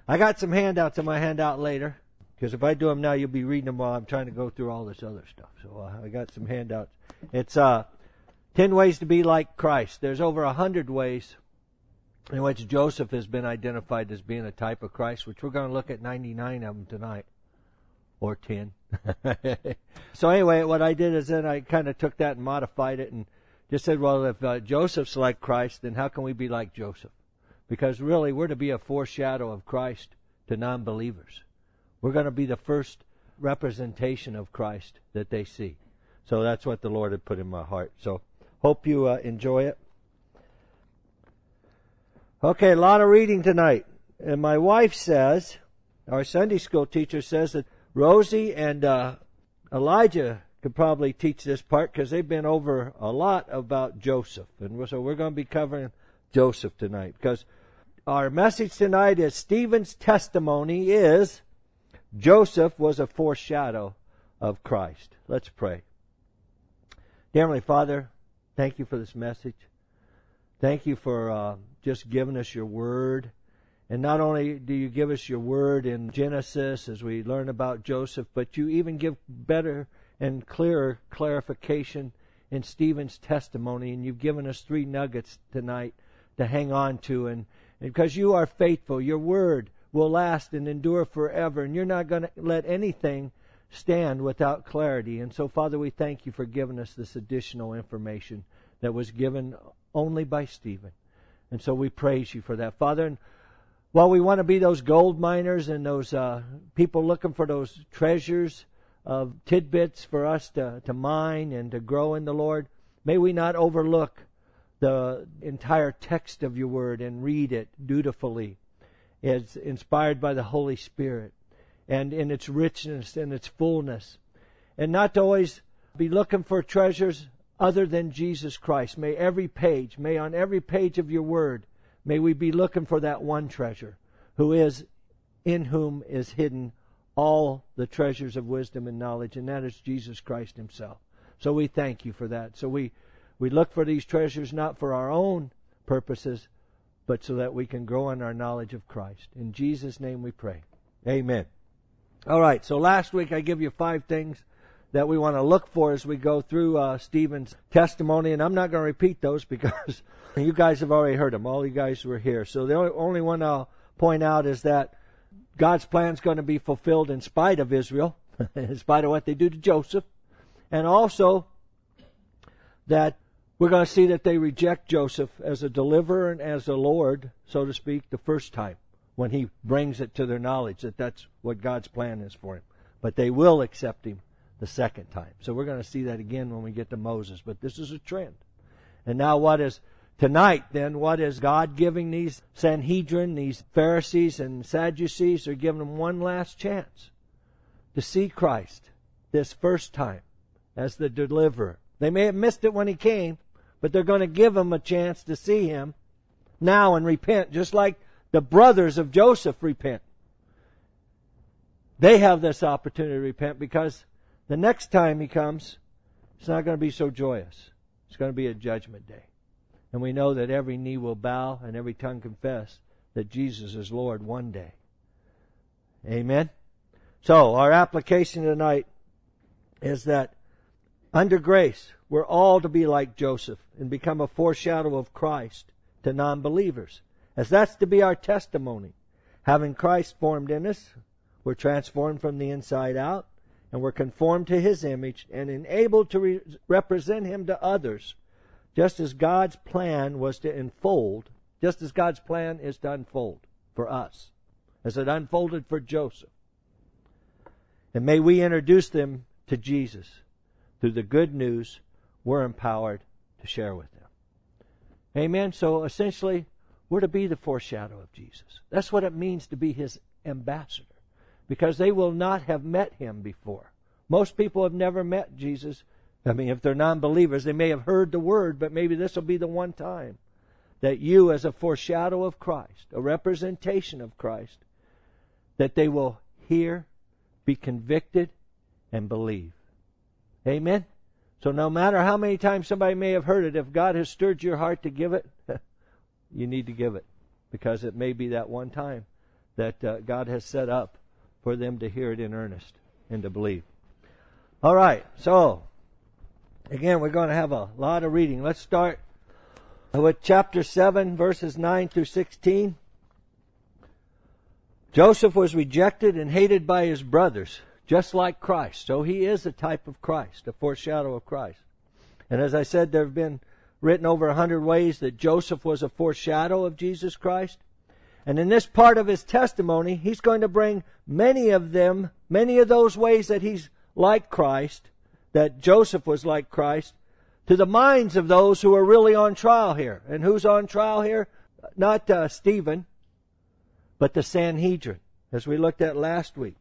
I got some handouts in my handout later, because if I do them now, you'll be reading them while I'm trying to go through all this other stuff. So I got some handouts. It's 10 ways to be like Christ. There's over 100 ways in which Joseph has been identified as being a type of Christ, which we're going to look at 99 of them tonight, or 10. So anyway, what I did is then I kind of took that and modified it and just said, well, if Joseph's like Christ, then how can we be like Joseph? Because really, we're to be a foreshadow of Christ to non-believers. We're going to be the first representation of Christ that they see. So that's what the Lord had put in my heart. So hope you enjoy it. Okay, a lot of reading tonight. And my wife says, our Sunday school teacher says that Rosie and Elijah could probably teach this part because they've been over a lot about Joseph. And so we're going to be covering Joseph tonight, because our message tonight is Stephen's testimony is Joseph was a foreshadow of Christ. Let's pray. Dear Heavenly Father, thank you for this message. Thank you for just giving us your word. And not only do you give us your word in Genesis as we learn about Joseph, but you even give better and clearer clarification in Stephen's testimony. And you've given us 3 nuggets tonight to hang on to. And because you are faithful, your word will last and endure forever. And you're not going to let anything stand without clarity. And so, Father, we thank you for giving us this additional information that was given only by Stephen. And so we praise you for that, Father. And while we want to be those gold miners and those people looking for those treasures of tidbits for us to mine and to grow in the Lord, may we not overlook the entire text of your word and read it dutifully. It's inspired by the Holy Spirit and in its richness and its fullness. And not to always be looking for treasures other than Jesus Christ. May on every page of your word, may we be looking for that one treasure, who is in whom is hidden all the treasures of wisdom and knowledge, and that is Jesus Christ himself. So we thank you for that. So we look for these treasures not for our own purposes, but so that we can grow in our knowledge of Christ. In Jesus' name we pray. Amen. All right, so last week I give you 5 things that we want to look for as we go through Stephen's testimony, and I'm not going to repeat those because you guys have already heard them. All you guys were here. So the only one I'll point out is that God's plan is going to be fulfilled in spite of Israel, in spite of what they do to Joseph, and also that we're going to see that they reject Joseph as a deliverer and as a Lord, so to speak, the first time when he brings it to their knowledge that that's what God's plan is for him. But they will accept him the second time. So we're going to see that again when we get to Moses. But this is a trend. And now what is God giving these Sanhedrin, these Pharisees and Sadducees? They're giving them one last chance to see Christ this first time as the deliverer. They may have missed it when he came, but they're going to give him a chance to see him now and repent, just like the brothers of Joseph repent. They have this opportunity to repent because the next time he comes, it's not going to be so joyous. It's going to be a judgment day. And we know that every knee will bow and every tongue confess that Jesus is Lord one day. Amen? So, our application tonight is that under grace, we're all to be like Joseph and become a foreshadow of Christ to non-believers, as that's to be our testimony. Having Christ formed in us, we're transformed from the inside out, and we're conformed to His image and enabled to represent Him to others, just as God's plan was to unfold, just as God's plan is to unfold for us, as it unfolded for Joseph. And may we introduce them to Jesus through the good news we're empowered to share with them. Amen? So essentially, we're to be the foreshadow of Jesus. That's what it means to be His ambassador, because they will not have met Him before. Most people have never met Jesus. I mean, if they're non-believers, they may have heard the word, but maybe this will be the one time that you, as a foreshadow of Christ, a representation of Christ, that they will hear, be convicted, and believe. Amen? So no matter how many times somebody may have heard it, if God has stirred your heart to give it, you need to give it, because it may be that one time that God has set up for them to hear it in earnest and to believe. All right, so again, we're going to have a lot of reading. Let's start with chapter 7, verses 9 through 16. Joseph was rejected and hated by his brothers, just like Christ. So he is a type of Christ, a foreshadow of Christ. And as I said, there have been written over 100 ways that Joseph was a foreshadow of Jesus Christ. And in this part of his testimony, he's going to bring many of those ways that he's like Christ, that Joseph was like Christ, to the minds of those who are really on trial here. And who's on trial here? Not Stephen, but the Sanhedrin, as we looked at last week.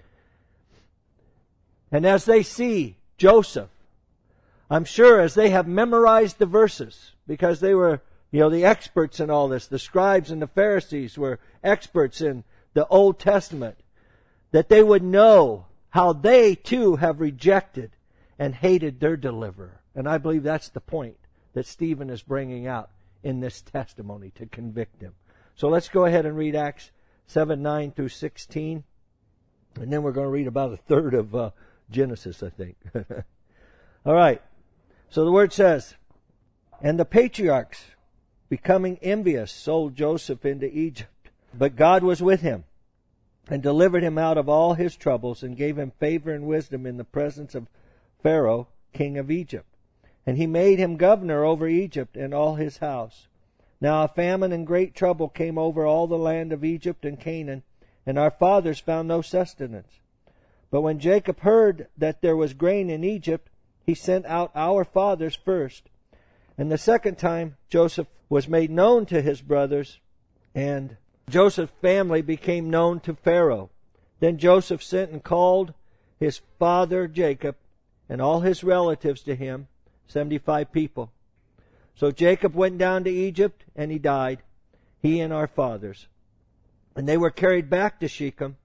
And as they see Joseph, I'm sure as they have memorized the verses, because they were, the experts in all this, the scribes and the Pharisees were experts in the Old Testament, that they would know how they too have rejected and hated their deliverer. And I believe that's the point that Stephen is bringing out in this testimony to convict him. So let's go ahead and read Acts 7, 9 through 16. And then we're going to read about a third of Genesis, I think. All right. So the word says, "And the patriarchs, becoming envious, sold Joseph into Egypt. But God was with him, and delivered him out of all his troubles, and gave him favor and wisdom in the presence of Pharaoh, king of Egypt. And he made him governor over Egypt and all his house. Now a famine and great trouble came over all the land of Egypt and Canaan, and our fathers found no sustenance. But when Jacob heard that there was grain in Egypt, he sent out our fathers first. And the second time Joseph was made known to his brothers, and Joseph's family became known to Pharaoh. Then Joseph sent and called his father Jacob and all his relatives to him, 75 people. So Jacob went down to Egypt, and he died, he and our fathers. And they were carried back to Shechem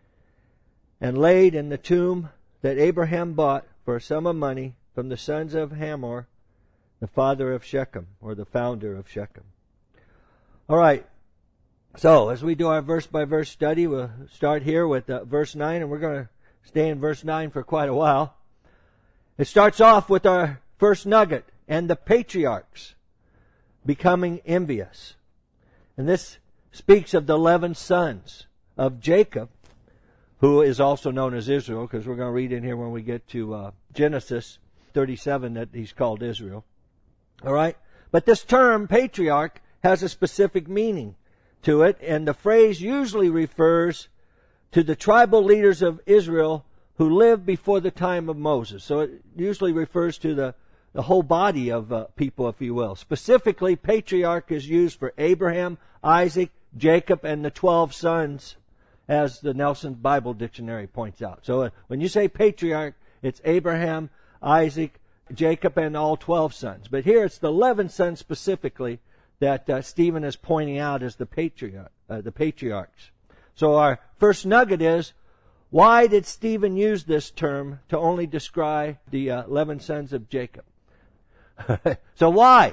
and laid in the tomb that Abraham bought for a sum of money from the sons of Hamor, the father of Shechem, or the founder of Shechem." All right. So as we do our verse-by-verse study, we'll start here with verse 9, and we're going to stay in verse 9 for quite a while. It starts off with our first nugget, "and the patriarchs becoming envious." And this speaks of the 11 sons of Jacob, who is also known as Israel, because we're going to read in here when we get to Genesis 37 that he's called Israel. All right? But this term, patriarch, has a specific meaning to it, and the phrase usually refers to the tribal leaders of Israel who lived before the time of Moses. So it usually refers to the whole body of people, if you will. Specifically, patriarch is used for Abraham, Isaac, Jacob, and the 12 sons, as the Nelson Bible Dictionary points out. So when you say patriarch, it's Abraham, Isaac, Jacob, and all 12 sons. But here it's the 11 sons specifically that Stephen is pointing out as the patriarchs. So our first nugget is, why did Stephen use this term to only describe the 11 sons of Jacob? So why?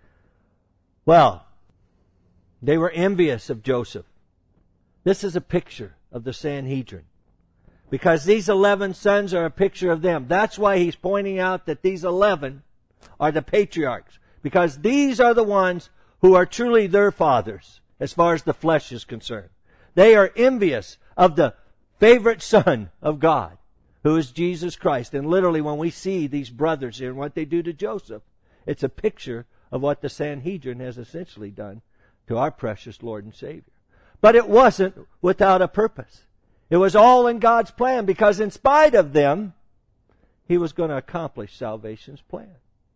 Well, they were envious of Joseph. This is a picture of the Sanhedrin, because these 11 sons are a picture of them. That's why he's pointing out that these 11 are the patriarchs, because these are the ones who are truly their fathers as far as the flesh is concerned. They are envious of the favorite son of God, who is Jesus Christ. And literally when we see these brothers here and what they do to Joseph, it's a picture of what the Sanhedrin has essentially done to our precious Lord and Savior. But it wasn't without a purpose. It was all in God's plan, because in spite of them, He was going to accomplish salvation's plan.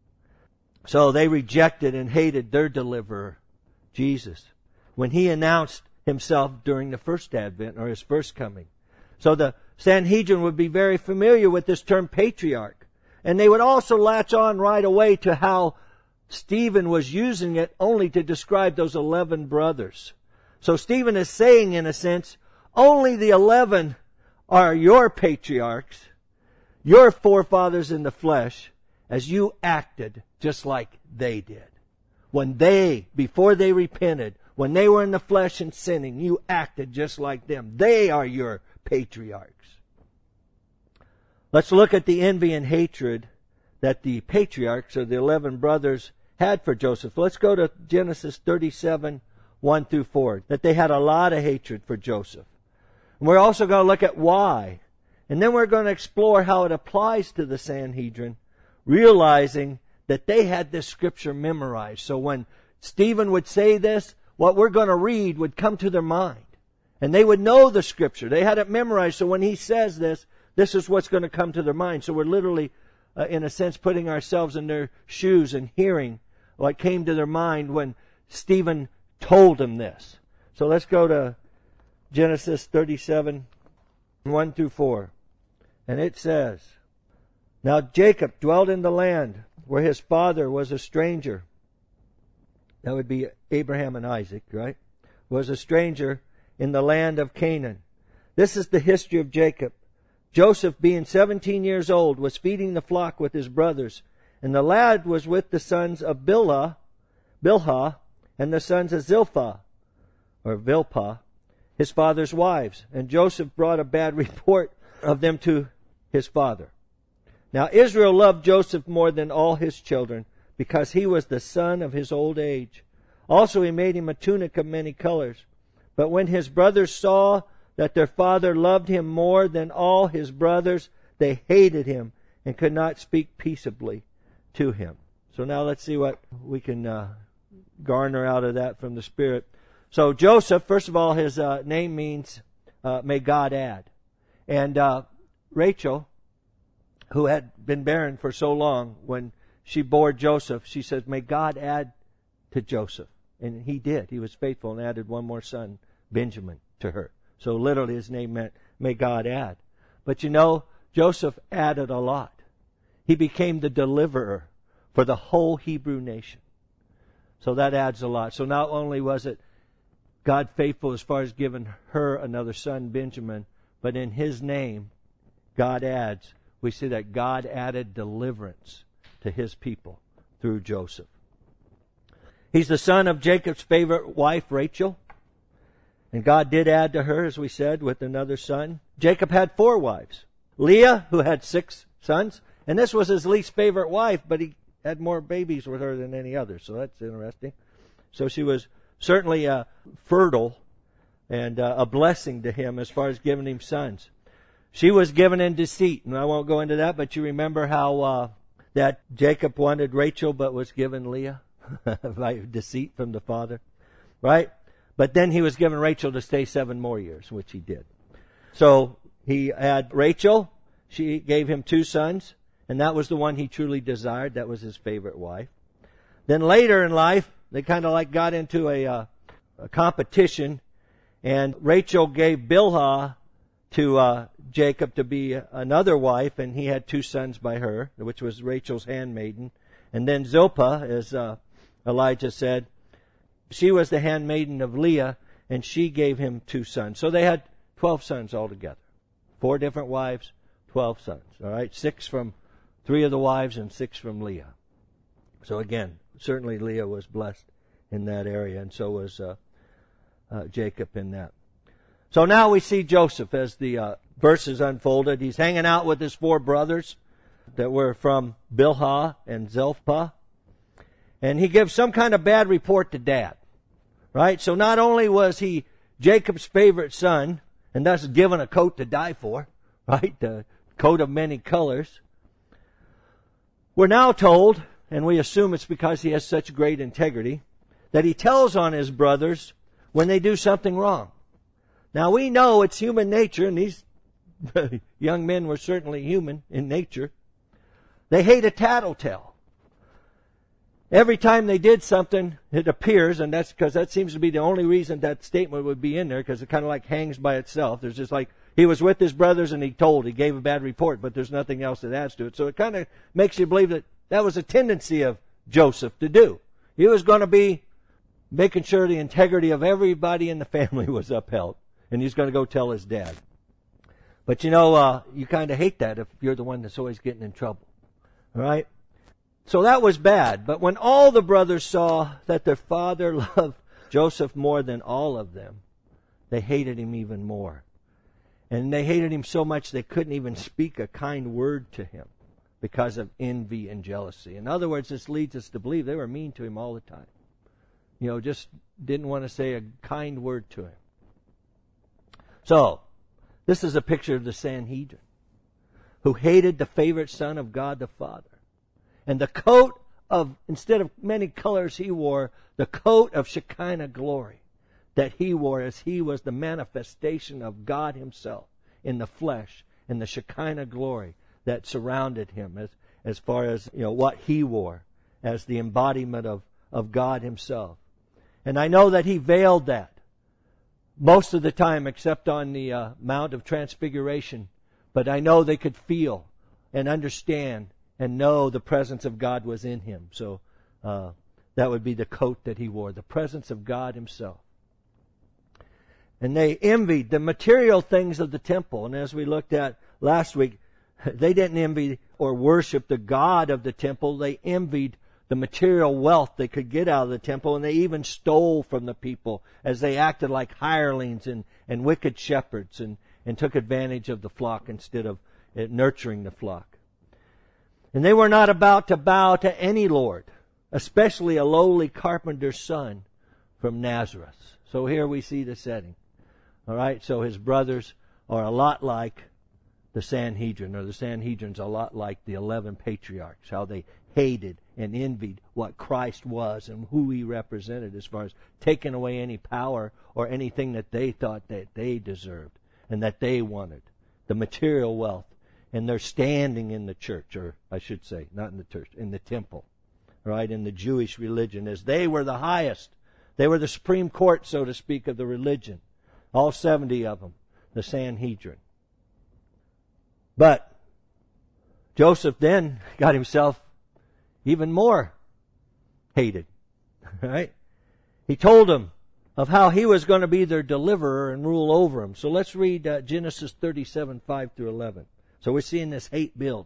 So they rejected and hated their deliverer, Jesus, when He announced Himself during the first advent, or His first coming. So the Sanhedrin would be very familiar with this term patriarch. And they would also latch on right away to how Stephen was using it only to describe those 11 brothers. So Stephen is saying, in a sense, only the 11 are your patriarchs, your forefathers in the flesh, as you acted just like they did. When they, before they repented, When they were in the flesh and sinning, you acted just like them. They are your patriarchs. Let's look at the envy and hatred that the patriarchs, or the 11 brothers, had for Joseph. Let's go to Genesis 37, 1 through 4. That they had a lot of hatred for Joseph. And we're also going to look at why. And then we're going to explore how it applies to the Sanhedrin, realizing that they had this scripture memorized. So when Stephen would say this, what we're going to read would come to their mind. And they would know the scripture. They had it memorized. So when he says this, this is what's going to come to their mind. So we're literally, in a sense, putting ourselves in their shoes and hearing what came to their mind when Stephen told them this. So let's go to Genesis 37, 1 through 4. And it says, Now Jacob dwelt in the land where his father was a stranger. That would be Abraham and Isaac, right? Was a stranger in the land of Canaan. This is the history of Jacob. Joseph, being 17 years old, was feeding the flock with his brothers, and the lad was with the sons of Bilhah, and the sons of Zilpah, his father's wives. And Joseph brought a bad report of them to his father. Now Israel loved Joseph more than all his children, because he was the son of his old age. Also he made him a tunic of many colors. But when his brothers saw that their father loved him more than all his brothers, they hated him and could not speak peaceably to him. So now let's see what we can garner out of that from the Spirit. So Joseph, first of all, his name means may God add. And Rachel, who had been barren for so long, when she bore Joseph, she says, may God add to Joseph. And he did. He was faithful and added one more son, Benjamin, to her. So literally his name meant, may God add. But you know, Joseph added a lot. He became the deliverer for the whole Hebrew nation. So that adds a lot. So not only was it God faithful as far as giving her another son, Benjamin, but in his name, God adds, we see that God added deliverance to his people through Joseph. He's the son of Jacob's favorite wife, Rachel. And God did add to her, as we said, with another son. Jacob had 4 wives. Leah, who had 6 sons. And this was his least favorite wife, but he had more babies with her than any other. So that's interesting. So she was certainly fertile and a blessing to him as far as giving him sons. She was given in deceit. And I won't go into that, but you remember how that Jacob wanted Rachel but was given Leah by deceit from the father. Right? But then he was given Rachel to stay 7 more years, which he did. So he had Rachel. She gave him 2 sons, and that was the one he truly desired. That was his favorite wife. Then later in life, they kind of like got into a competition, and Rachel gave Bilhah to Jacob to be another wife, and he had 2 sons by her, which was Rachel's handmaiden. And then Zilpah, as Elijah said, she was the handmaiden of Leah, and she gave him 2 sons. So they had 12 sons altogether. 4 different wives, 12 sons. All right, 6 from 3 of the wives and 6 from Leah. So again, certainly Leah was blessed in that area, and so was Jacob in that. So now we see Joseph as the verses unfolded. He's hanging out with his 4 brothers that were from Bilhah and Zilpah. And he gives some kind of bad report to Dad. Right? So not only was he Jacob's favorite son, and thus given a coat to die for, right? The coat of many colors. We're now told, and we assume it's because he has such great integrity, that he tells on his brothers when they do something wrong. Now we know it's human nature, and these young men were certainly human in nature. They hate a tattletale. Every time they did something, it appears, and that's because that seems to be the only reason that statement would be in there, because it kind of like hangs by itself. There's just like, he was with his brothers and he gave a bad report, but there's nothing else that adds to it. So it kind of makes you believe that that was a tendency of Joseph to do. He was going to be making sure the integrity of everybody in the family was upheld, and he's going to go tell his dad. But you know, you kind of hate that if you're the one that's always getting in trouble. All right? So that was bad. But when all the brothers saw that their father loved Joseph more than all of them, they hated him even more. And they hated him so much they couldn't even speak a kind word to him because of envy and jealousy. In other words, this leads us to believe they were mean to him all the time. Just didn't want to say a kind word to him. So, this is a picture of the Sanhedrin, who hated the favorite son of God the Father. And the coat of, instead of many colors he wore, the coat of Shekinah glory that he wore, as he was the manifestation of God himself in the flesh, in the Shekinah glory that surrounded him, as far as what he wore as the embodiment of God himself. And I know that he veiled that most of the time, except on the Mount of Transfiguration. But I know they could feel and understand and know the presence of God was in him. So that would be the coat that he wore, the presence of God himself. And they envied the material things of the temple. And as we looked at last week, they didn't envy or worship the God of the temple. They envied the material wealth they could get out of the temple, and they even stole from the people as they acted like hirelings and wicked shepherds and took advantage of the flock instead of nurturing the flock. And they were not about to bow to any lord, especially a lowly carpenter's son from Nazareth. So here we see the setting. All right, so his brothers are a lot like the Sanhedrin, or the Sanhedrin's a lot like the 11 patriarchs, how they hated and envied what Christ was and who he represented, as far as taking away any power or anything that they thought that they deserved and that they wanted, the material wealth, and their standing in the church, or I should say, not in the church, in the temple, right, in the Jewish religion, as they were the highest. They were the Supreme Court, so to speak, of the religion. All 70 of them, the Sanhedrin. But Joseph then got himself even more hated, right? He told them of how he was going to be their deliverer and rule over them. So let's read Genesis 37, 5 through 11. So we're seeing this hate build.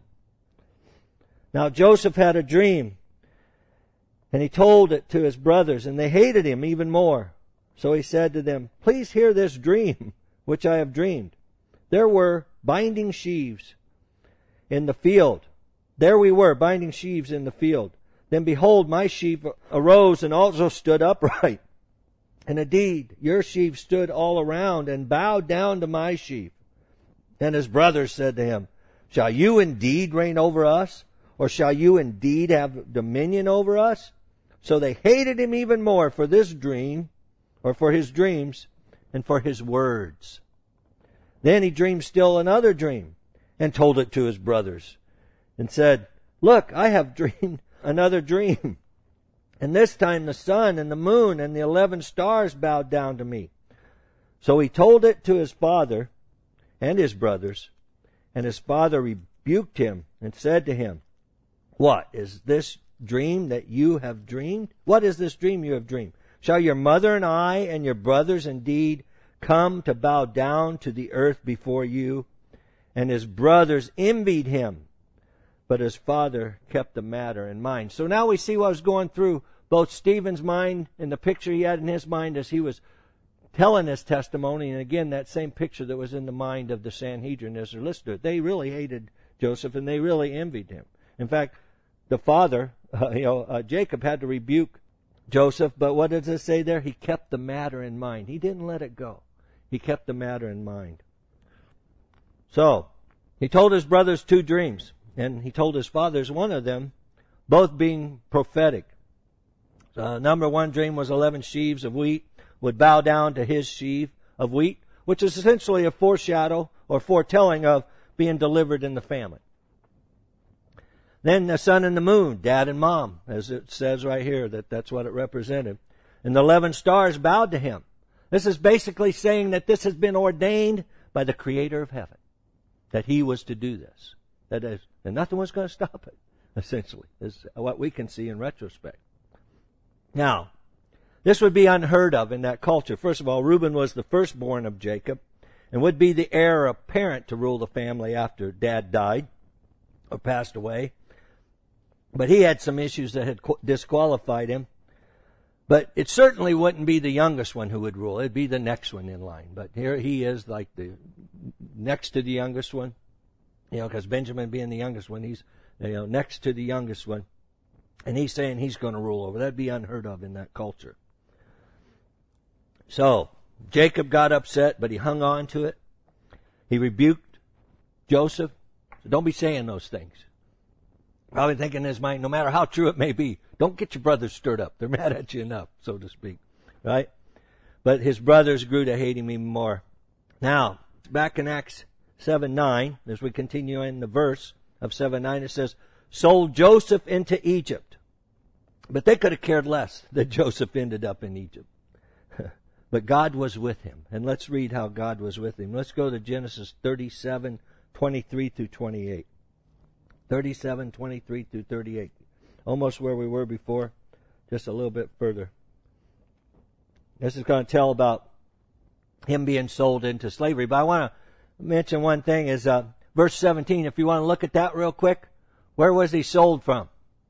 Now Joseph had a dream, and he told it to his brothers, and they hated him even more. So he said to them, "Please hear this dream which I have dreamed. There were binding sheaves in the field. There we were, binding sheaves in the field. Then behold, my sheaf arose and also stood upright. And indeed, your sheaf stood all around and bowed down to my sheaf." And his brothers said to him, "Shall you indeed reign over us? Or shall you indeed have dominion over us?" So they hated him even more for this dream, or for his dreams, and for his words. Then he dreamed still another dream, and told it to his brothers, and said, "Look, I have dreamed another dream. And this time the sun and the moon and the 11 stars bowed down to me." So he told it to his father and his brothers, and his father rebuked him and said to him, "What is this dream that you have dreamed? What is this dream you have dreamed? Shall your mother and I and your brothers indeed come to bow down to the earth before you?" And his brothers envied him, but his father kept the matter in mind. So now we see what was going through both Stephen's mind and the picture he had in his mind as he was telling his testimony, and again that same picture that was in the mind of the Sanhedrin as they're listening. They really hated Joseph, and they really envied him. In fact, the father, Jacob, had to rebuke Joseph, but what does it say there? He kept the matter in mind. He didn't let it go. He kept the matter in mind. So, he told his brothers 2 dreams, and he told his fathers one of them, both being prophetic. Number 1 dream was 11 sheaves of wheat would bow down to his sheaf of wheat, which is essentially a foreshadow or foretelling of being delivered in the famine. Then the sun and the moon, dad and mom, as it says right here, that's what it represented. And the 11 stars bowed to him. This is basically saying that this has been ordained by the Creator of heaven, that he was to do this. That is, and nothing was going to stop it, essentially, is what we can see in retrospect. Now, this would be unheard of in that culture. First of all, Reuben was the firstborn of Jacob and would be the heir apparent to rule the family after dad died or passed away. But he had some issues that had disqualified him. But it certainly wouldn't be the youngest one who would rule. It'd be the next one in line. But here he is, like the next to the youngest one. Because Benjamin being the youngest one, he's next to the youngest one. And he's saying he's going to rule over. That'd be unheard of in that culture. So, Jacob got upset, but he hung on to it. He rebuked Joseph. So don't be saying those things. Probably thinking in his mind, no matter how true it may be, don't get your brothers stirred up. They're mad at you enough, so to speak. Right? But his brothers grew to hate him even more. Now, back in Acts 7:9, as we continue in the verse of 7:9, it says, sold Joseph into Egypt. But they could have cared less that Joseph ended up in Egypt. But God was with him. And let's read how God was with him. Let's go to Genesis 37:23 through 28. 37:23 through 38. Almost where we were before, just a little bit further. This is going to tell about him being sold into slavery. But I want to mention one thing is verse 17. If you want to look at that real quick, where was he sold from?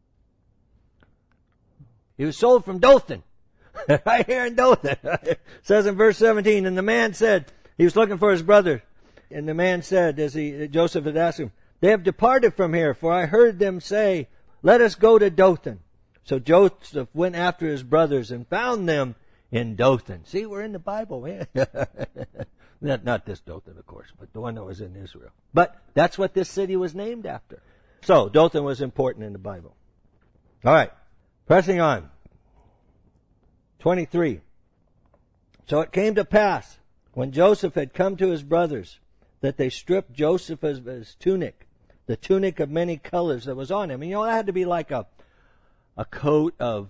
He was sold from Dothan. Right here in Dothan. It says in verse 17, and the man said, he was looking for his brother. And the man said, Joseph had asked him, they have departed from here, for I heard them say, let us go to Dothan. So Joseph went after his brothers and found them in Dothan. See, we're in the Bible, man. Not this Dothan, of course, but the one that was in Israel. But that's what this city was named after. So Dothan was important in the Bible. All right, pressing on. 23. So it came to pass, when Joseph had come to his brothers, that they stripped Joseph of his tunic, the tunic of many colors that was on him. And that had to be like a coat of,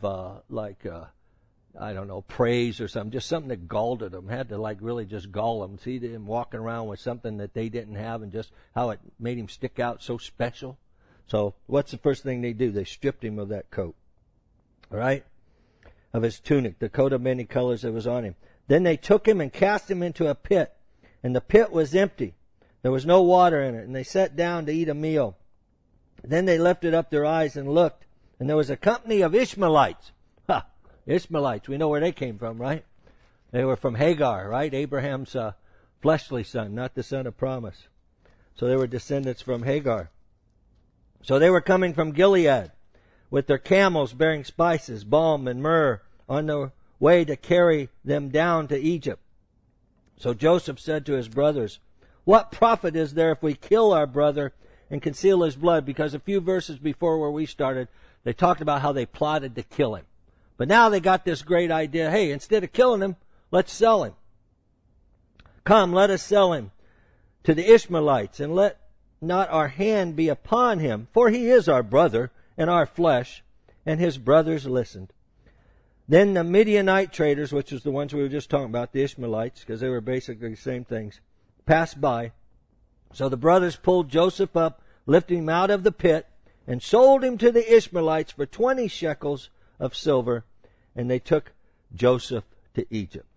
I don't know, praise or something, just something that galled at them. Had to really just gall them. See him walking around with something that they didn't have and just how it made him stick out so special. So what's the first thing they do? They stripped him of that coat. All right? Of his tunic, the coat of many colors that was on him. Then they took him and cast him into a pit, and the pit was empty. There was no water in it, and they sat down to eat a meal. Then they lifted up their eyes and looked, and there was a company of Ishmaelites. Ishmaelites, we know where they came from, right? They were from Hagar, right? Abraham's fleshly son, not the son of promise. So they were descendants from Hagar. So they were coming from Gilead with their camels bearing spices, balm, and myrrh on their way to carry them down to Egypt. So Joseph said to his brothers, what profit is there if we kill our brother and conceal his blood? Because a few verses before where we started, they talked about how they plotted to kill him. But now they got this great idea, hey, instead of killing him, let's sell him. Come, let us sell him to the Ishmaelites, and let not our hand be upon him, for he is our brother and our flesh. And his brothers listened. Then the Midianite traders, which was the ones we were just talking about, the Ishmaelites, because they were basically the same things, passed by. So the brothers pulled Joseph up, lifted him out of the pit, and sold him to the Ishmaelites for 20 shekels of silver, and they took Joseph to Egypt.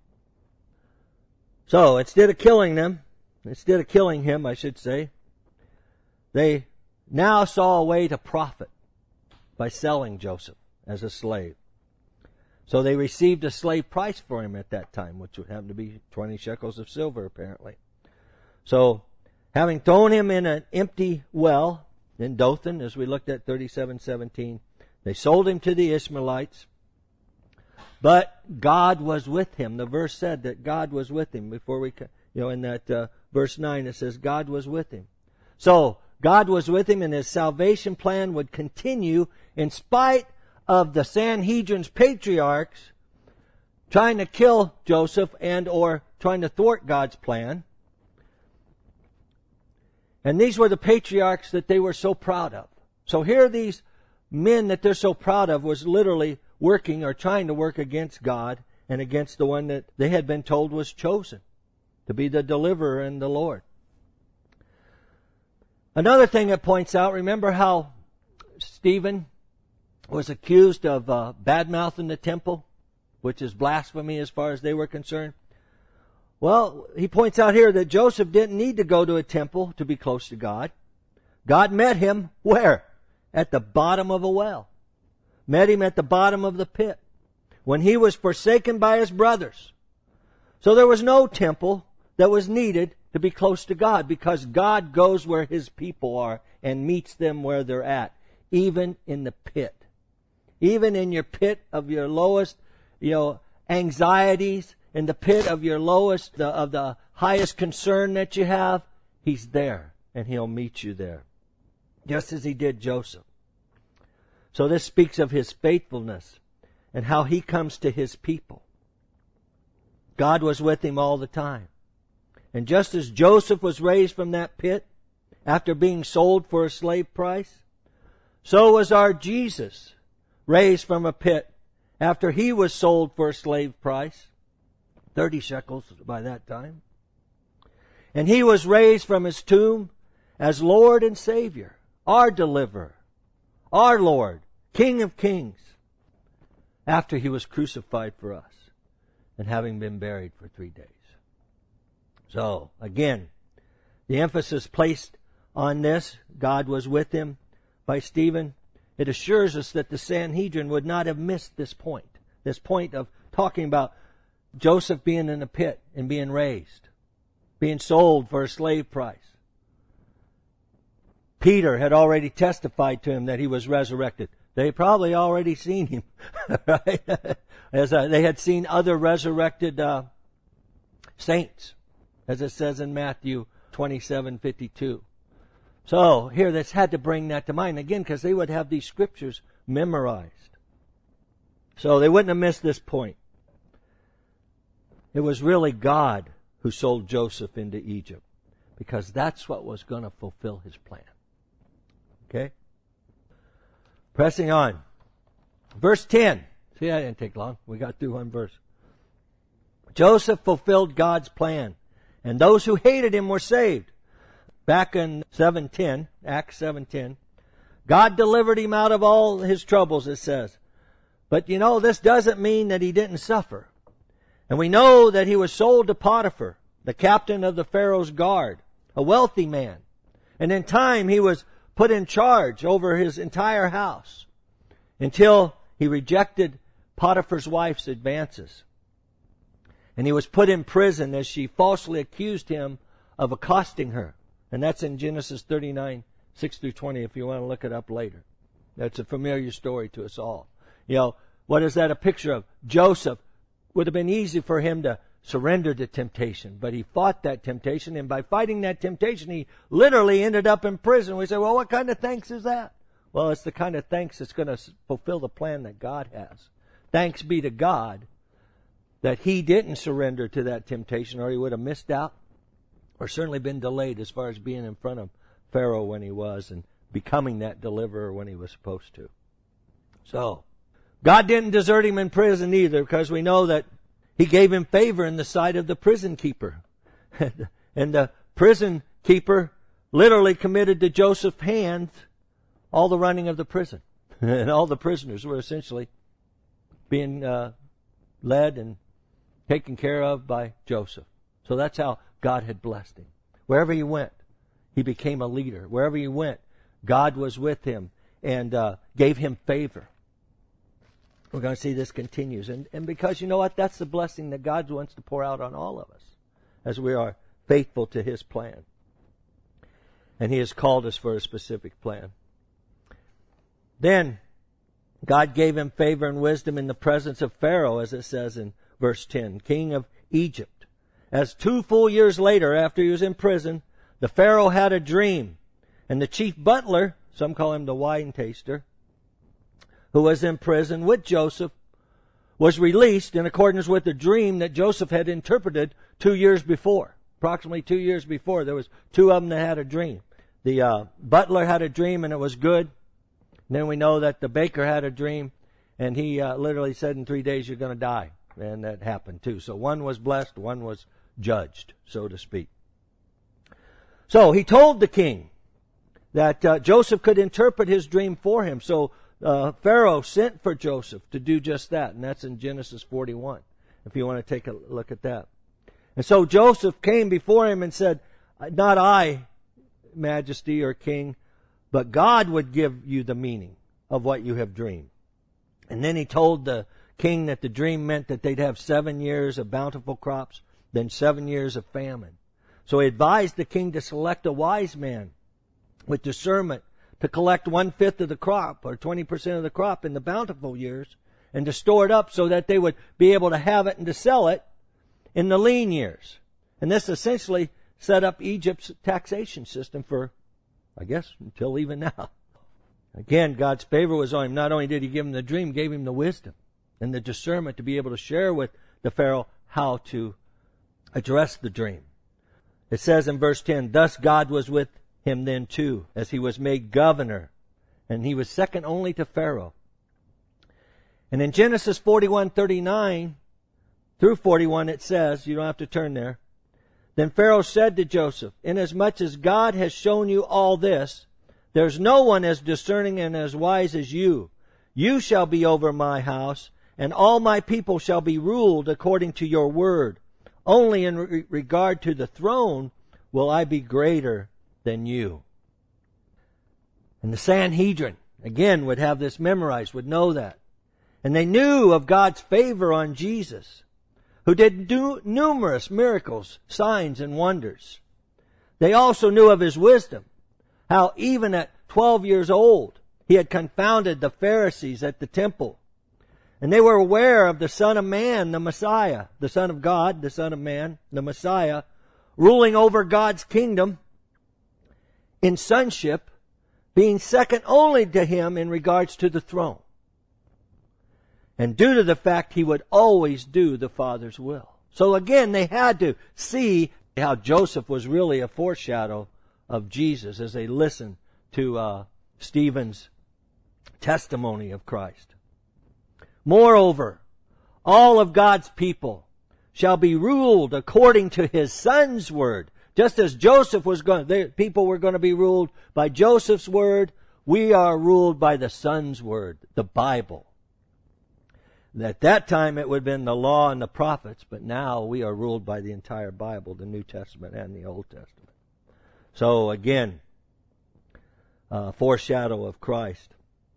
So instead of killing him, I should say, they now saw a way to profit by selling Joseph as a slave. So they received a slave price for him at that time, which would happen to be 20 shekels of silver, apparently. So, having thrown him in an empty well in Dothan, as we looked at 37:17, they sold him to the Ishmaelites. But God was with him. The verse said that God was with him. Before we, in that verse 9, it says God was with him. So, God was with him, and his salvation plan would continue in spite of the Sanhedrin's patriarchs trying to kill Joseph and or trying to thwart God's plan. And these were the patriarchs that they were so proud of. So here these men that they're so proud of was literally working or trying to work against God and against the one that they had been told was chosen to be the deliverer and the Lord. Another thing it points out, remember how Stephen was accused of bad-mouthing the temple, which is blasphemy as far as they were concerned? Well, he points out here that Joseph didn't need to go to a temple to be close to God. God met him where? At the bottom of a well. Met him at the bottom of the pit. when he was forsaken by his brothers. So there was no temple that was needed to be close to God, because God goes where his people are and meets them where they're at, even in the pit. Even in your pit of your lowest, anxieties, in the pit of your lowest, of the highest concern that you have, he's there and he'll meet you there. Just as he did Joseph. So this speaks of his faithfulness and how he comes to his people. God was with him all the time. And just as Joseph was raised from that pit after being sold for a slave price, so was our Jesus raised from a pit after he was sold for a slave price, 30 shekels by that time. And he was raised from his tomb as Lord and Savior, our deliverer, our Lord, King of kings, after he was crucified for us and having been buried for 3 days. So, again, the emphasis placed on this, God was with him, by Stephen, it assures us that the Sanhedrin would not have missed this point of talking about Joseph being in a pit and being raised, being sold for a slave price. Peter had already testified to him that he was resurrected. They probably already seen him, right? As they had seen other resurrected saints, as it says in Matthew 27:52. So here, this had to bring that to mind again, because they would have these scriptures memorized. So they wouldn't have missed this point. It was really God who sold Joseph into Egypt, because that's what was going to fulfill his plan. Okay? Pressing on. Verse 10. See, that didn't take long. We got through one verse. Joseph fulfilled God's plan, and those who hated him were saved. Back in 7:10, Acts 7:10, God delivered him out of all his troubles, it says. But this doesn't mean that he didn't suffer. And we know that he was sold to Potiphar, the captain of the Pharaoh's guard, a wealthy man. And in time he was put in charge over his entire house until he rejected Potiphar's wife's advances. And he was put in prison as she falsely accused him of accosting her. And that's in Genesis 39, 6 through 20, if you want to look it up later. That's a familiar story to us all. What is that a picture of? Joseph, would have been easy for him to surrender to temptation, but he fought that temptation, and by fighting that temptation, he literally ended up in prison. We say, well, what kind of thanks is that? Well, it's the kind of thanks that's going to fulfill the plan that God has. Thanks be to God that he didn't surrender to that temptation, or he would have missed out, or certainly been delayed as far as being in front of Pharaoh when he was and becoming that deliverer when he was supposed to. So, God didn't desert him in prison either, because we know that he gave him favor in the sight of the prison keeper. And the prison keeper literally committed to Joseph's hands all the running of the prison. And all the prisoners were essentially being led and taken care of by Joseph. So that's how God had blessed him. Wherever he went, he became a leader. Wherever he went, God was with him and gave him favor. We're going to see this continues. And because you know what? That's the blessing that God wants to pour out on all of us as we are faithful to his plan. And he has called us for a specific plan. Then God gave him favor and wisdom in the presence of Pharaoh, as it says in verse 10, king of Egypt. As 2 full years later, after he was in prison, the Pharaoh had a dream. And the chief butler, some call him the wine taster, who was in prison with Joseph, was released in accordance with the dream that Joseph had interpreted 2 years before. Approximately 2 years before, there was 2 of them that had a dream. The butler had a dream and it was good. And then we know that the baker had a dream and he literally said in 3 days you're going to die. And that happened too. So one was blessed, one was judged, so to speak. So he told the king that Joseph could interpret his dream for him. So Pharaoh sent for Joseph to do just that. And that's in Genesis 41, if you want to take a look at that. And so Joseph came before him and said, not I, Majesty or King, but God would give you the meaning of what you have dreamed. And then he told the king that the dream meant that they'd have 7 years of bountiful crops, then 7 years of famine. So he advised the king to select a wise man with discernment to collect 1/5 of the crop, or 20% of the crop, in the bountiful years, and to store it up so that they would be able to have it and to sell it in the lean years. And this essentially set up Egypt's taxation system for, I guess, until even now. Again, God's favor was on him. Not only did he give him the dream, gave him the wisdom and the discernment to be able to share with the Pharaoh how to address the dream. It says in verse 10, thus God was with him then too, as he was made governor, and he was second only to Pharaoh. And in Genesis 41:39 through 41 it says, you don't have to turn there, then Pharaoh said to Joseph, inasmuch as God has shown you all this, there's no one as discerning and as wise as you. You shall be over my house, and all my people shall be ruled according to your word. Only in regard to the throne will I be greater than you. And the Sanhedrin, again, would have this memorized, would know that. And they knew of God's favor on Jesus, who did numerous miracles, signs, and wonders. They also knew of his wisdom, how even at 12 years old, he had confounded the Pharisees at the temple. And they were aware of the Son of Man, the Messiah, the Son of God, the Son of Man, the Messiah, ruling over God's kingdom in sonship, being second only to him in regards to the throne. And due to the fact he would always do the Father's will. So again, they had to see how Joseph was really a foreshadow of Jesus as they listened to Stephen's testimony of Christ. Moreover, all of God's people shall be ruled according to his Son's word. Just as Joseph was people were going to be ruled by Joseph's word, we are ruled by the Son's word, the Bible. At that time it would have been the law and the prophets, but now we are ruled by the entire Bible, the New Testament and the Old Testament. So again, foreshadow of Christ.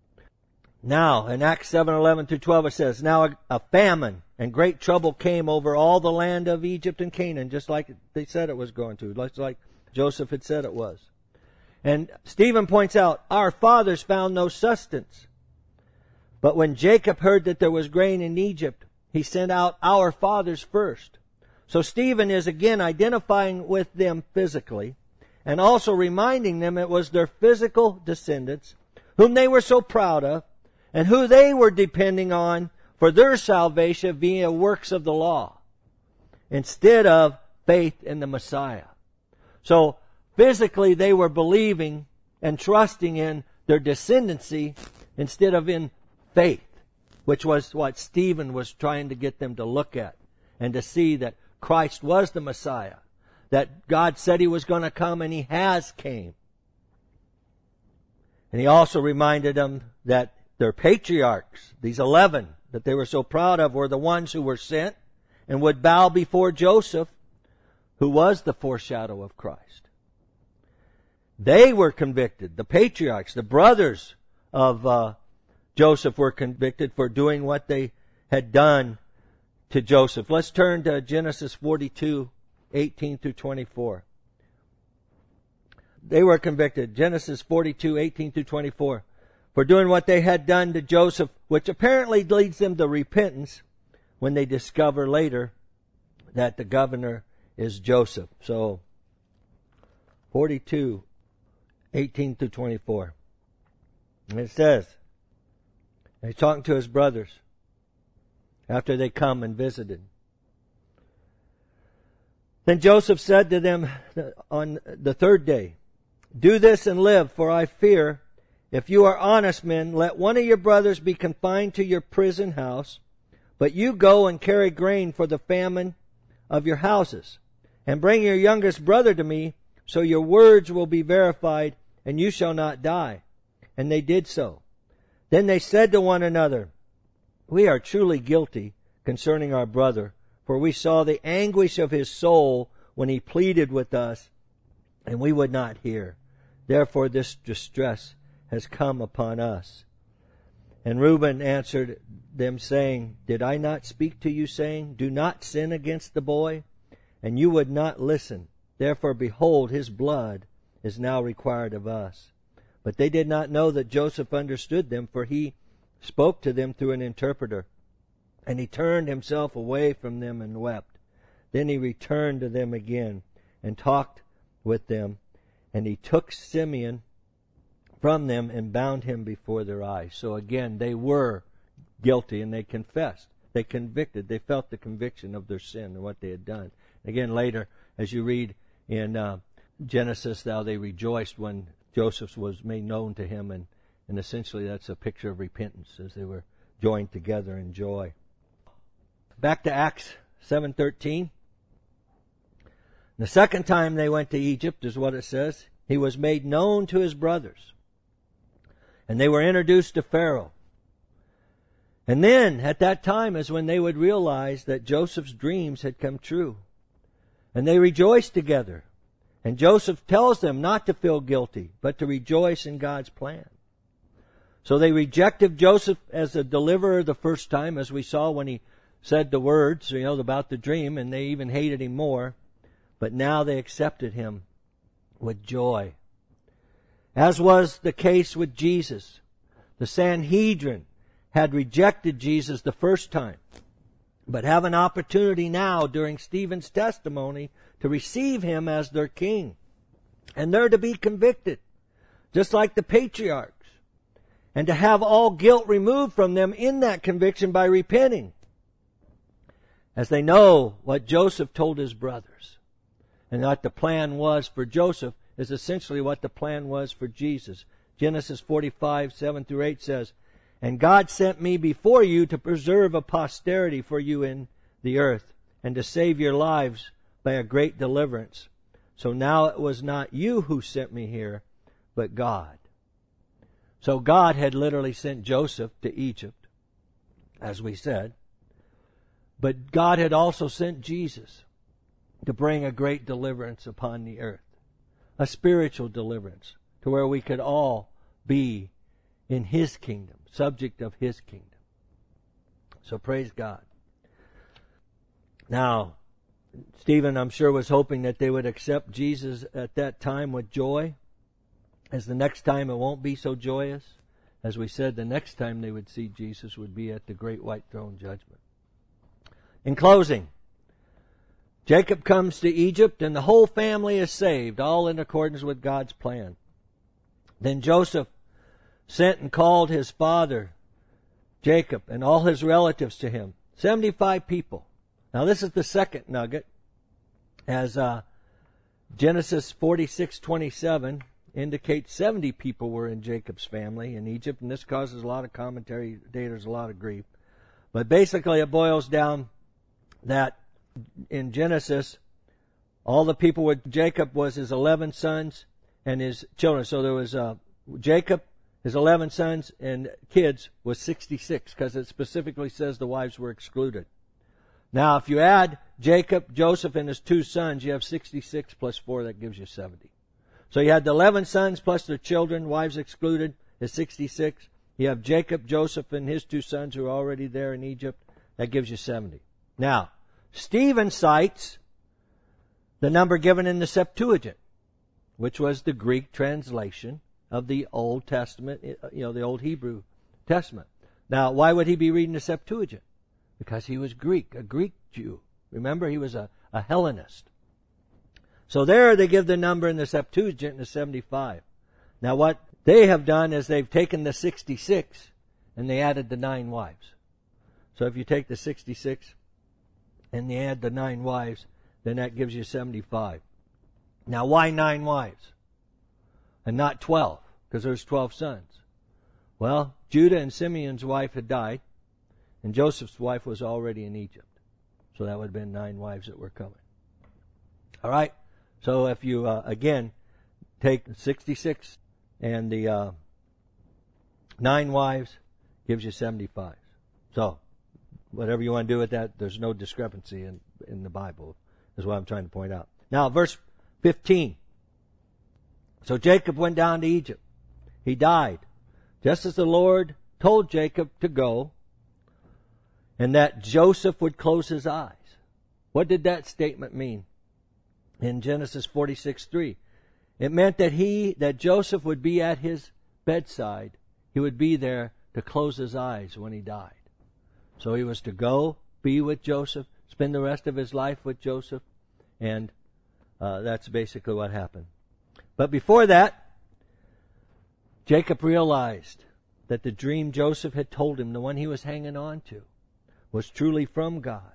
Now, in Acts 7:11 through 12 it says, now a famine and great trouble came over all the land of Egypt and Canaan, just like they said it was going to, just like Joseph had said it was. And Stephen points out, our fathers found no sustenance. But when Jacob heard that there was grain in Egypt, he sent out our fathers first. So Stephen is again identifying with them physically, and also reminding them it was their physical descendants, whom they were so proud of, and who they were depending on for their salvation via works of the law, instead of faith in the Messiah. So physically they were believing and trusting in their descendancy instead of in faith, which was what Stephen was trying to get them to look at and to see that Christ was the Messiah, that God said he was going to come and he has came. And he also reminded them that their patriarchs, these 11 that they were so proud of, were the ones who were sent and would bow before Joseph, who was the foreshadow of Christ. They were convicted, the patriarchs, the brothers of Joseph were convicted for doing what they had done to Joseph. Let's turn to Genesis 42:18 through 24. They were convicted, Genesis 42:18 through 24, for doing what they had done to Joseph, which apparently leads them to repentance when they discover later that the governor is Joseph. So, 42:18 through 24. And it says, and he's talking to his brothers after they come and visited. Then Joseph said to them on the third day, do this and live, for I fear, if you are honest men, let one of your brothers be confined to your prison house, but you go and carry grain for the famine of your houses, and bring your youngest brother to me, so your words will be verified, and you shall not die. And they did so. Then they said to one another, we are truly guilty concerning our brother, for we saw the anguish of his soul when he pleaded with us, and we would not hear. Therefore this distress has come upon us. And Reuben answered them, saying, Did I not speak to you, saying, Do not sin against the boy? And you would not listen. Therefore, behold, his blood is now required of us. But they did not know that Joseph understood them, for he spoke to them through an interpreter. And he turned himself away from them and wept. Then he returned to them again and talked with them. And he took Simeon from them and bound him before their eyes. So again, they were guilty and they confessed. They convicted. They felt the conviction of their sin and what they had done. Again, later, as you read in Genesis, how they rejoiced when Joseph was made known to him, and essentially that's a picture of repentance as they were joined together in joy. Back to Acts 7:13. The second time they went to Egypt is what it says. He was made known to his brothers, and they were introduced to Pharaoh. And then, at that time, is when they would realize that Joseph's dreams had come true. And they rejoiced together. And Joseph tells them not to feel guilty, but to rejoice in God's plan. So they rejected Joseph as a deliverer the first time, as we saw when he said the words, about the dream, and they even hated him more. But now they accepted him with joy. As was the case with Jesus, the Sanhedrin had rejected Jesus the first time, but have an opportunity now during Stephen's testimony to receive him as their king. And they're to be convicted, just like the patriarchs, and to have all guilt removed from them in that conviction by repenting, as they know what Joseph told his brothers. And what the plan was for Joseph is essentially what the plan was for Jesus. Genesis 45, 7 through 8 says, And God sent me before you to preserve a posterity for you in the earth, and to save your lives by a great deliverance. So now it was not you who sent me here, but God. So God had literally sent Joseph to Egypt, as we said. But God had also sent Jesus to bring a great deliverance upon the earth. A spiritual deliverance, to where we could all be in His kingdom, subject of His kingdom. So praise God. Now, Stephen, I'm sure, was hoping that they would accept Jesus at that time with joy, as the next time it won't be so joyous. As we said, the next time they would see Jesus would be at the great white throne judgment. In closing, Jacob comes to Egypt and the whole family is saved, all in accordance with God's plan. Then Joseph sent and called his father, Jacob, and all his relatives to him, 75 people. Now this is the second nugget, as Genesis 46:27 indicates 70 people were in Jacob's family in Egypt, and this causes a lot of commentators a lot of grief. But basically it boils down that in Genesis, all the people with Jacob was his 11 sons and his children. So there was Jacob, his 11 sons and kids was 66, because it specifically says the wives were excluded. Now, if you add Jacob, Joseph, and his 2 sons, you have 66 plus 4, that gives you 70. So you had the 11 sons plus their children, wives excluded, is 66. You have Jacob, Joseph, and his 2 sons who are already there in Egypt. That gives you 70. Now, Stephen cites the number given in the Septuagint, which was the Greek translation of the Old Testament, the Old Hebrew Testament. Now, why would he be reading the Septuagint? Because he was Greek, a Greek Jew. Remember, he was a Hellenist. So there they give the number in the Septuagint as 75. Now what they have done is they've taken the 66 and they added the 9 wives. So if you take the 66 and you add the 9 wives, then that gives you 75. Now why 9 wives? And not 12? Because there's 12 sons. Well, Judah and Simeon's wife had died, and Joseph's wife was already in Egypt. So that would have been 9 wives that were coming. All right? So if you, again, take 66 and the 9 wives, gives you 75. So, whatever you want to do with that, there's no discrepancy in the Bible, is what I'm trying to point out. Now, verse 15. So Jacob went down to Egypt. He died, just as the Lord told Jacob to go and that Joseph would close his eyes. What did that statement mean? In Genesis 46:3, it meant that Joseph would be at his bedside. He would be there to close his eyes when he died. So he was to go, be with Joseph, spend the rest of his life with Joseph, and that's basically what happened. But before that, Jacob realized that the dream Joseph had told him, the one he was hanging on to, was truly from God.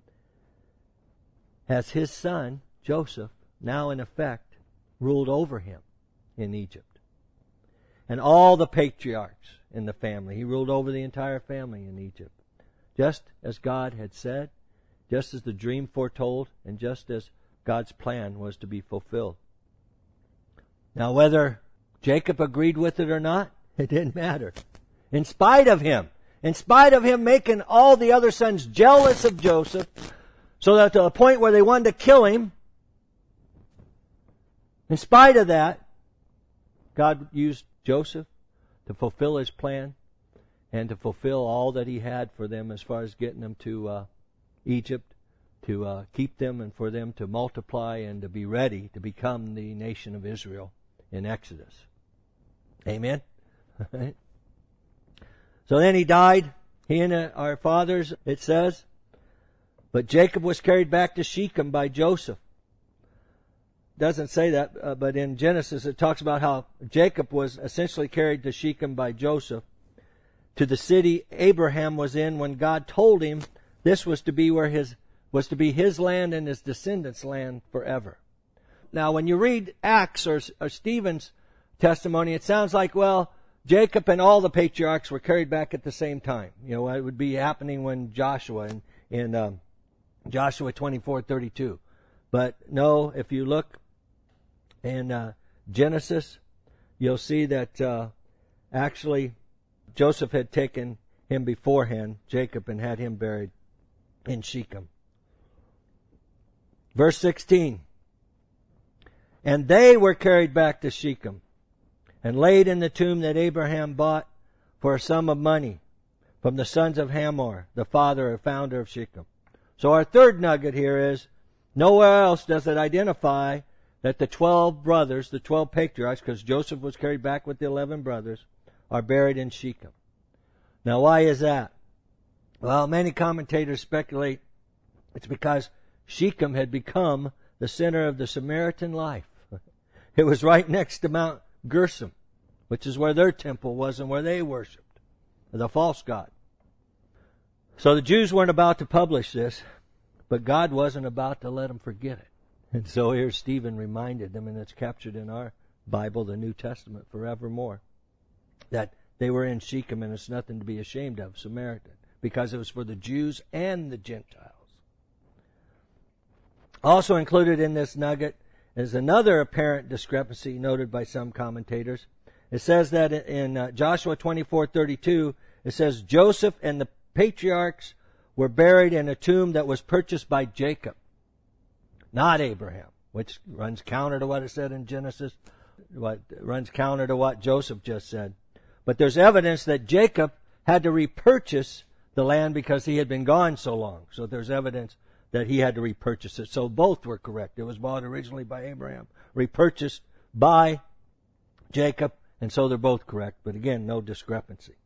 As his son, Joseph, now in effect, ruled over him in Egypt. And all the patriarchs in the family, he ruled over the entire family in Egypt. Just as God had said, just as the dream foretold, and just as God's plan was to be fulfilled. Now whether Jacob agreed with it or not, it didn't matter. In spite of him making all the other sons jealous of Joseph, so that to the point where they wanted to kill him, in spite of that, God used Joseph to fulfill his plan and to fulfill all that he had for them as far as getting them to Egypt, to keep them and for them to multiply and to be ready to become the nation of Israel in Exodus. Amen? So then he died, he and our fathers, it says. But Jacob was carried back to Shechem by Joseph. Doesn't say that, but in Genesis it talks about how Jacob was essentially carried to Shechem by Joseph, to the city Abraham was in when God told him this was to be his land and his descendants' land forever. Now, when you read Acts or Stephen's testimony, it sounds like, well, Jacob and all the patriarchs were carried back at the same time. You know, it would be happening when Joshua in Joshua 24:32. But no, if you look in Genesis, you'll see that actually Joseph had taken him beforehand, Jacob, and had him buried in Shechem. Verse 16. And they were carried back to Shechem and laid in the tomb that Abraham bought for a sum of money from the sons of Hamor, the father or founder of Shechem. So our third nugget here is, nowhere else does it identify that the 12 brothers, the 12 patriarchs, because Joseph was carried back with the 11 brothers, are buried in Shechem. Now why is that? Well, many commentators speculate it's because Shechem had become the center of the Samaritan life. It was right next to Mount Gerizim, which is where their temple was and where they worshipped the false god. So the Jews weren't about to publish this, but God wasn't about to let them forget it. And so here Stephen reminded them, and it's captured in our Bible, the New Testament, forevermore, that they were in Shechem and it's nothing to be ashamed of, Samaritan, because it was for the Jews and the Gentiles. Also included in this nugget is another apparent discrepancy noted by some commentators. It says that in Joshua 24:32, it says Joseph and the patriarchs were buried in a tomb that was purchased by Jacob, not Abraham, which runs counter to what it said in Genesis, what runs counter to what Joseph just said. But there's evidence that Jacob had to repurchase the land because he had been gone so long. So there's evidence that he had to repurchase it. So both were correct. It was bought originally by Abraham, repurchased by Jacob, and so they're both correct. But again, no discrepancy.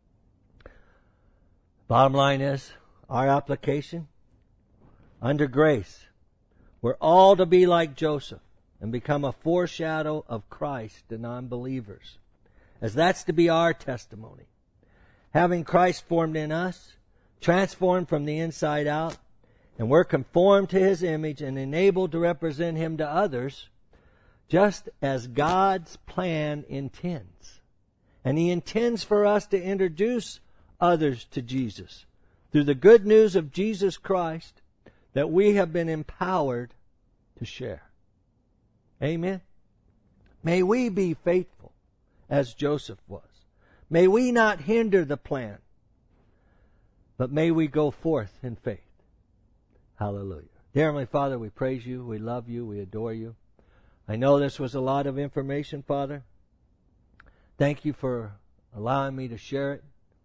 Bottom line is, our application, under grace, we're all to be like Joseph and become a foreshadow of Christ to non-believers, as that's to be our testimony. Having Christ formed in us, transformed from the inside out, and we're conformed to His image and enabled to represent Him to others, just as God's plan intends. And He intends for us to introduce others to Jesus through the good news of Jesus Christ that we have been empowered to share. Amen. May we be faithful as Joseph was. May we not hinder the plan, but may we go forth in faith. Hallelujah. Dear Heavenly Father, we praise You, we love You, we adore You. I know this was a lot of information, Father. Thank You for allowing me to share it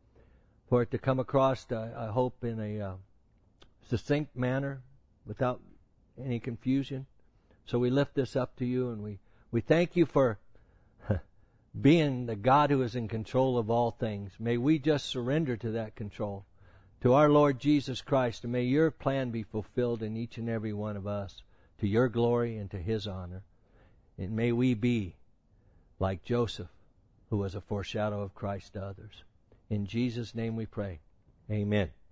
for it to come across, I hope, in a succinct manner without any confusion. So we lift this up to you, and we thank you for being the God who is in control of all things. May we just surrender to that control, to our Lord Jesus Christ, and may your plan be fulfilled in each and every one of us, to your glory and to his honor. And may we be like Joseph, who was a foreshadow of Christ to others. In Jesus' name we pray. Amen.